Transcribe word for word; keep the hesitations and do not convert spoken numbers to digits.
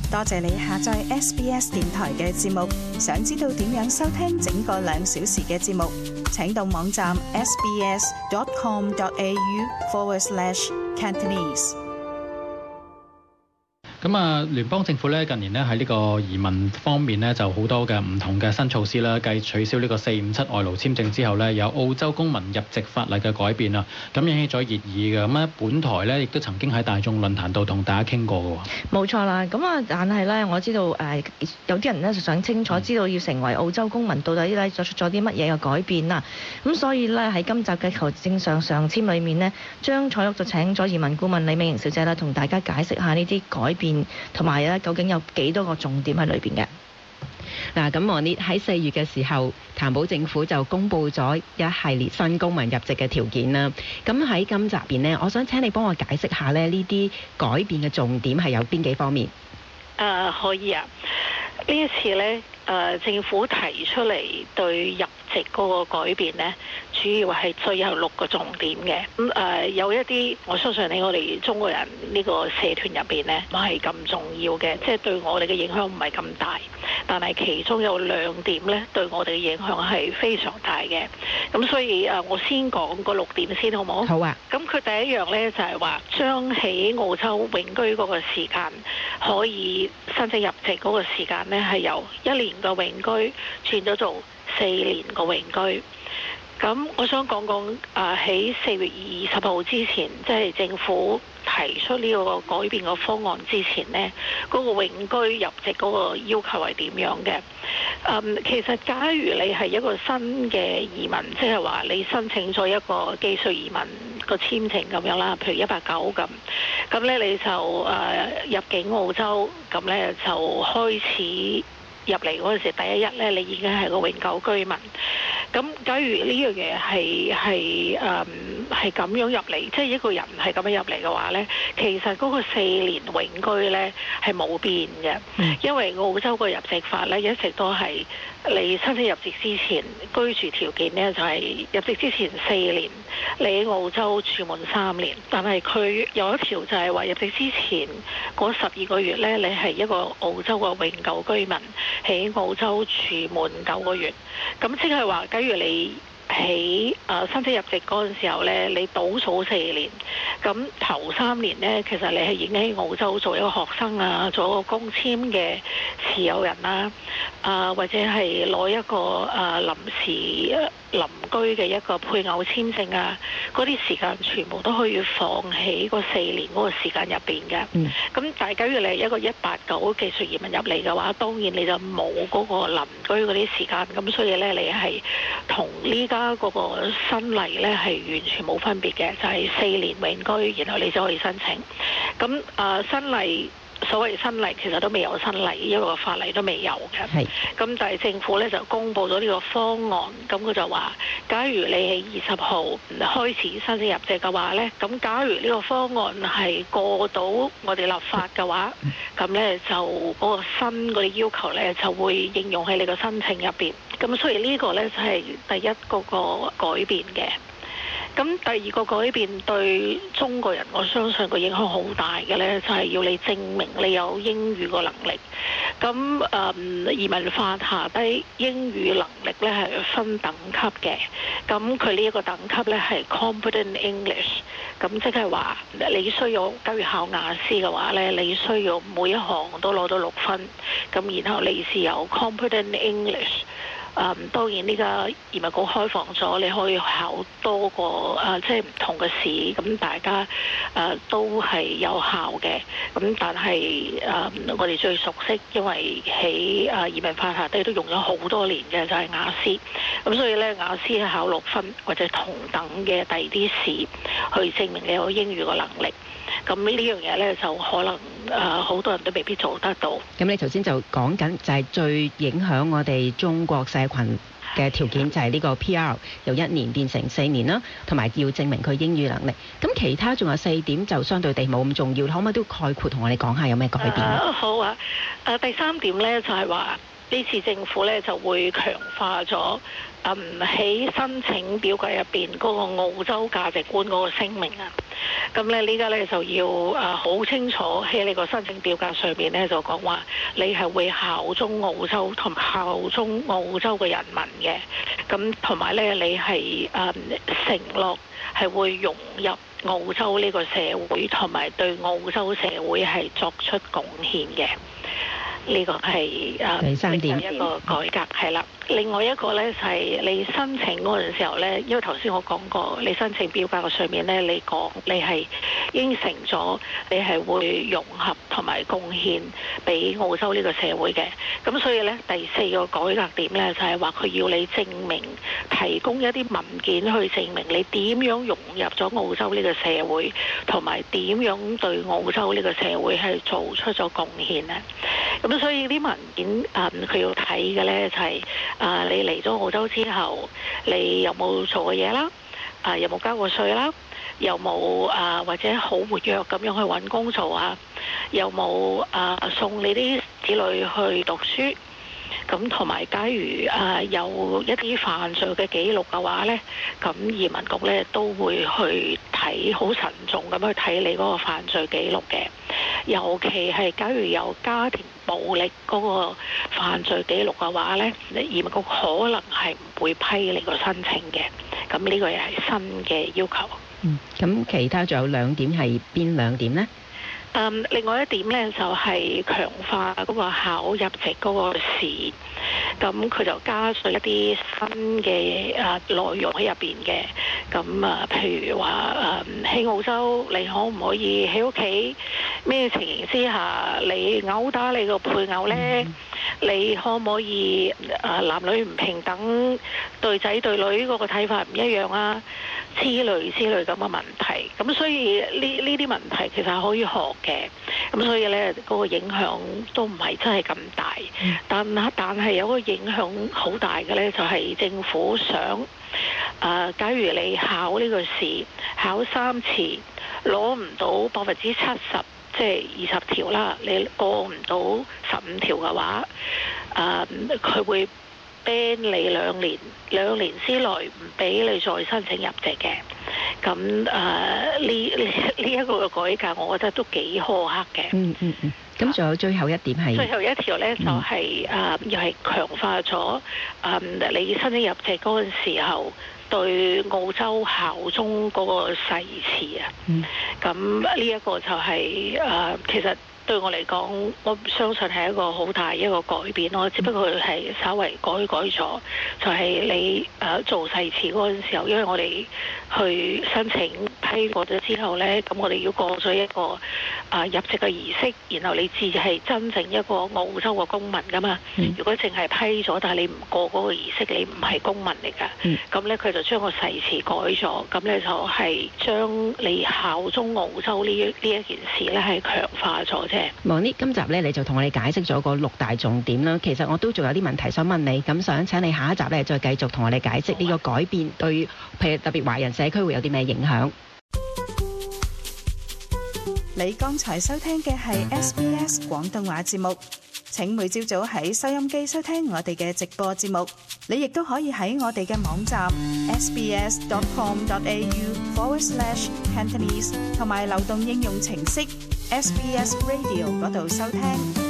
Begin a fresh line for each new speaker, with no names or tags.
多謝你下載 S B S 電台嘅節目。想知道點樣收聽整個兩小時嘅節目，請到網站 sbs.com.au forward slash Cantonese。
咁啊，聯邦政府咧近年咧喺呢個移民方面咧就好多嘅唔同嘅新措施啦，繼取消呢個四五七外勞簽證之後咧，有澳洲公民入籍法例嘅改變啦，咁引起咗熱議嘅。咁咧，本台咧亦都曾經喺大眾論壇度同大家傾過嘅喎。
冇錯啦，咁啊，但係咧，我知道誒、呃、有啲人咧就想清楚知道要成為澳洲公民到底咧作出咗啲乜嘢嘅改變啦。咁所以咧喺今集嘅求證上上籤裏面呢，張彩玉就請咗移民顧問李美瑩小姐啦，同大家解釋下呢啲改變。同埋咧，究竟有幾多個重點喺裏邊嘅？
嗱，咁我呢喺四月嘅時候，譚寶政府就公布咗一系列新公民入籍嘅條件啦。咁喺今集邊呢，我想請你幫我解釋下咧，呢啲改變嘅重點係有邊幾方面？
誒、uh, 可以啊！呢一次呢，誒、呃、政府提出嚟對入籍嗰個改變呢，主要係最有六個重點嘅。咁、呃、誒有一啲，我相信喺我哋中國人呢個社團入邊呢，唔係咁重要嘅，即係對我哋嘅影響唔係咁大。但係其中有兩點呢，對我哋嘅影響係非常大嘅。咁所以誒，我先講個六點先，好唔好？
好啊。咁
佢第一樣呢，就係話，將喺澳洲永居嗰個時間可以申請入籍嗰個時間呢，係由一年嘅永居轉咗做四年嘅永居。咁我想講講誒喺四月二十號之前，即係政府提出呢個改變嘅方案之前呢，嗰個永居入籍嗰個要求係點樣嘅？嗯，其實假如你係一個新嘅移民，即係話你申請咗一個技術移民個簽證咁樣啦，譬如一百九咁，咁咧你就誒、呃、入境澳洲，咁咧就開始入嚟嗰陣時，第一日咧你已經係個永久居民。咁假如呢樣嘢係係誒係咁樣入嚟，即係一個人係咁樣入嚟嘅話呢，其實嗰個四年永居呢係冇變嘅，因為澳洲個入籍法呢一直都係你申請入籍之前居住條件呢就係入籍之前四年，你喺澳洲住滿三年，但係佢有一條就係話入籍之前嗰十二個月呢，你係一個澳洲嘅永久居民，喺澳洲住滿九個月，咁即係話，假如你喺誒申請入籍嗰陣時候呢，你倒數四年，咁頭三年呢，其實你係已經喺澳洲做一個學生啊，做一個工簽嘅持有人啦，啊或者係攞一個誒臨時臨居嘅一個配偶簽證啊，嗰啲時間全部都可以放喺嗰四年嗰個時間入邊嘅。咁、嗯、但係假如你係一個一八九技術移民入嚟嘅話，當然你就冇嗰個臨居嗰啲時間，咁所以呢，你係同呢家嗰個新例呢係完全冇分別嘅，就係、是、四年永居，然後你就可以申請。咁啊、呃、新例。所謂新例其實都未有新例，因為個法例都未有嘅。咁就係政府咧就公布咗呢個方案，咁佢就話，假如你喺二十號開始申請入籍嘅話咧，咁假如呢個方案係過到我哋立法嘅話，咁咧就嗰個新嗰啲要求咧就會應用喺你個申請入邊。咁所以呢個咧就係第一嗰個改變嘅。咁第二個改變對中國人，我相信個影響好大嘅呢，就係要你證明你有英語個能力。咁誒、嗯、移民法下低英語能力呢係分等級嘅。咁佢呢一個等級呢係 Competent English。咁即係話你需要，假如考雅思嘅話呢，你需要每一項都攞到六分。咁然後你是有 Competent English。誒、嗯、當然呢個移民局開放咗，你可以考多個誒，即係唔同嘅試，咁大家誒、呃、都係有效嘅。咁但係誒、呃、我哋最熟悉，因為喺誒移民法下低都用咗好多年嘅，就係、是、雅思。咁所以咧，雅思係考六分或者同等嘅第二啲試，去證明你有英語嘅能力。咁呢樣嘢咧，就可能誒好、呃、多人都未必做得到。
咁你頭先就講緊就係最影響我哋中國社群嘅條件，就係呢個 P R 由一年變成四年啦，同埋要證明佢英語能力。咁其他仲有四點就相對地冇咁重要，可唔可以都概括同我哋講下有咩改變？
啊好啊，誒、呃、第三點咧就係話呢次政府咧就會強化咗嗯喺申請表格入邊嗰個澳洲價值觀嗰個聲明啊。咁咧呢家咧就要啊好清楚喺你個申請表格上面咧就講話，你係會效忠澳洲同埋效忠澳洲嘅人民嘅。咁同埋咧你係誒承諾係會融入澳洲呢個社會，同埋對澳洲社會係作出貢獻嘅。呢個係誒
第三點
一個改革係啦。另外一個咧就係你申請嗰陣時候咧，因為頭先我講過，你申請表格嘅上面咧，你講你係應承咗你係會融合同埋貢獻俾澳洲呢個社會嘅。咁所以咧第四個改革點咧就係話佢要你證明提供一啲文件去證明你點樣融入咗澳洲呢個社會，同埋點樣對澳洲呢個社會係做出咗貢獻咧。咁所以啲文件誒佢要睇嘅咧就係、是、啊、呃、你嚟咗澳洲之後，你有冇做過嘢啦？啊、呃、有冇交過稅啦？有冇啊、呃、或者好活躍咁樣去揾工做啊？有冇啊、呃、送你啲子女去讀書？咁同埋，假如啊有一啲犯罪嘅記錄嘅話呢，咁移民局呢都會去睇，好慎重咁去睇你嗰個犯罪記錄嘅。尤其係假如有家庭暴力嗰個犯罪記錄嘅話呢，移民局可能係唔會批你個申請嘅。咁呢個又係新嘅要求。
嗯，咁其他仲有兩點係邊兩點呢？
Um, 另外一點呢，就係、是、強化嗰個考入籍嗰個試，咁佢就加上一啲新嘅誒、呃、內容喺入邊嘅。咁啊，譬如話誒喺澳洲，你可唔可以喺屋企咩情形之下你毆打你個配偶呢？嗯、你可唔可以誒、呃、男女唔平等，對仔對女嗰個睇法唔一樣啊？之類之類咁嘅問題，咁所以呢呢啲問題其實係可以學嘅，咁所以呢嗰、那個影響都唔係真係咁大，嗯、但但係有個影響好大嘅呢，就係、是、政府想，誒、呃，假如你考呢個試考三次，攞唔到百分之七十，即係二十條啦，你過唔到十五條嘅話，誒、呃，佢會ban 你兩年，兩年之內唔俾你再申請入籍嘅。咁誒呢呢呢一個嘅改革，我覺得都幾苛刻嘅。
嗯嗯嗯。咁仲有最後一點係？最後
一條咧就係、是、誒、呃，又係強化咗誒、呃，你申請入籍嗰陣時候對澳洲效忠嗰個誓詞啊。嗯。咁呢一個就係、是、誒、呃，其實。對我嚟講，我相信係一個好大一個改變咯。只不過係稍微改改咗，就係、是、你誒、呃、做誓詞嗰陣時候，因為我哋去申請批過咗之後呢，咁我哋要過咗一個誒、呃、入籍嘅儀式，然後你至係真正一個澳洲嘅公民噶嘛。嗯、如果淨係批咗，但係你唔過嗰個儀式，你唔係公民嚟噶。咁、嗯、呢，佢就將個誓詞改咗，咁呢，就係將你效忠澳洲呢呢一件事呢，係強化咗。
望呢今集咧，你就同我哋解釋咗個六大重點啦。其實我都仲有啲問題想問你，咁想請你下一集咧再繼續同我哋解釋呢個改變對，譬如特別華人社區會有啲咩影響。
你剛才收聽嘅係 S B S 廣東話節目，請每朝早喺收音機收聽我哋嘅直播節目。你亦都可以喺我哋嘅網站 sbs.com.au forward slash Cantonese 同埋流動應用程式S B S Radio 嗰度收聽。